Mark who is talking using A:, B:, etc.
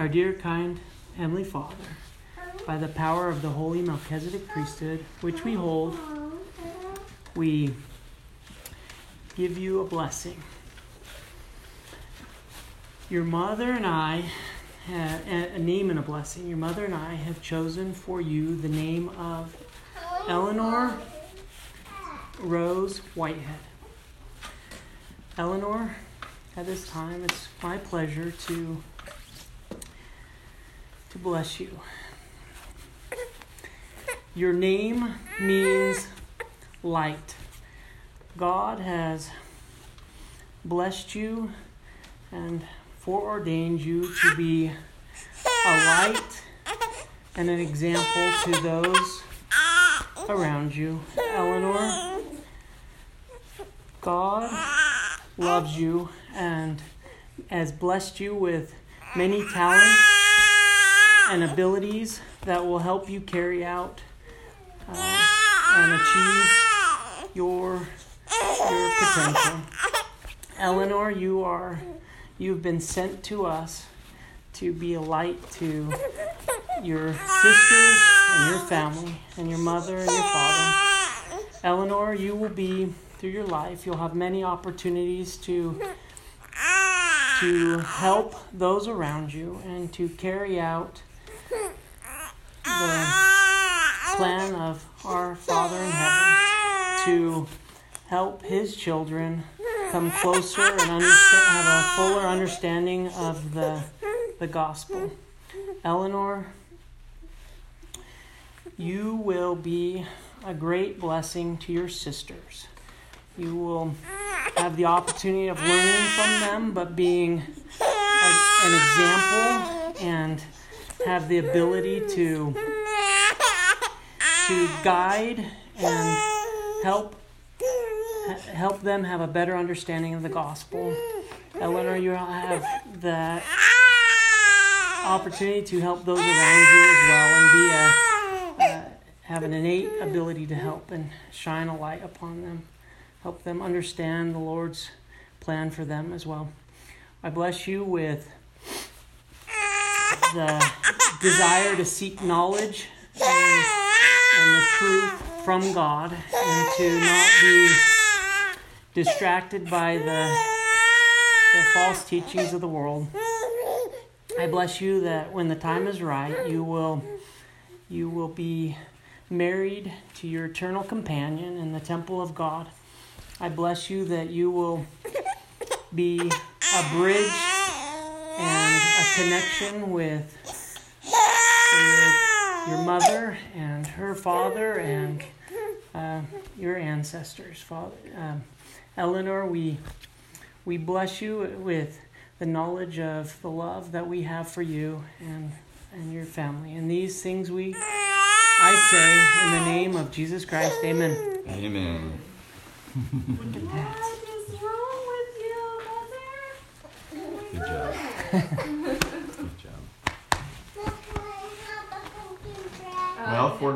A: Our dear, kind Heavenly Father, by the power of the holy Melchizedek priesthood, which we hold, we give you a blessing. Your mother and I, a name and a blessing. Your mother and I have chosen for you the name of Eleanor Rose Whitehead. Eleanor, at this time, it's my pleasure to bless you. Your name means light. God has blessed you and foreordained you to be a light and an example to those around you. Eleanor, God loves you and has blessed you with many talents and abilities that will help you carry out and achieve your potential. Eleanor, you've been sent to us to be a light to your sisters and your family and your mother and your father. Eleanor, you will be, through your life, you'll have many opportunities to help those around you and to carry out the plan of our Father in heaven to help His children come closer and have a fuller understanding of the gospel. Eleanor, you will be a great blessing to your sisters. You will have the opportunity of learning from them, but being an example and have the ability to guide and help them have a better understanding of the gospel. Eleanor, you have the opportunity to help those around you as well and have an innate ability to help and shine a light upon them. Help them understand the Lord's plan for them as well. I bless you with the desire to seek knowledge and the truth from God and to not be distracted by the false teachings of the world. I bless you that when the time is right, you will be married to your eternal companion in the temple of God. I bless you that you will be a bridge and a connection with your mother and her father and your ancestors. Father, Eleanor, we bless you with the knowledge of the love that we have for you and your family. And these things I say in the name of Jesus Christ. Amen.
B: Amen.
A: Look at that.
B: What is wrong with you, Mother? Good job. Good job. Well, for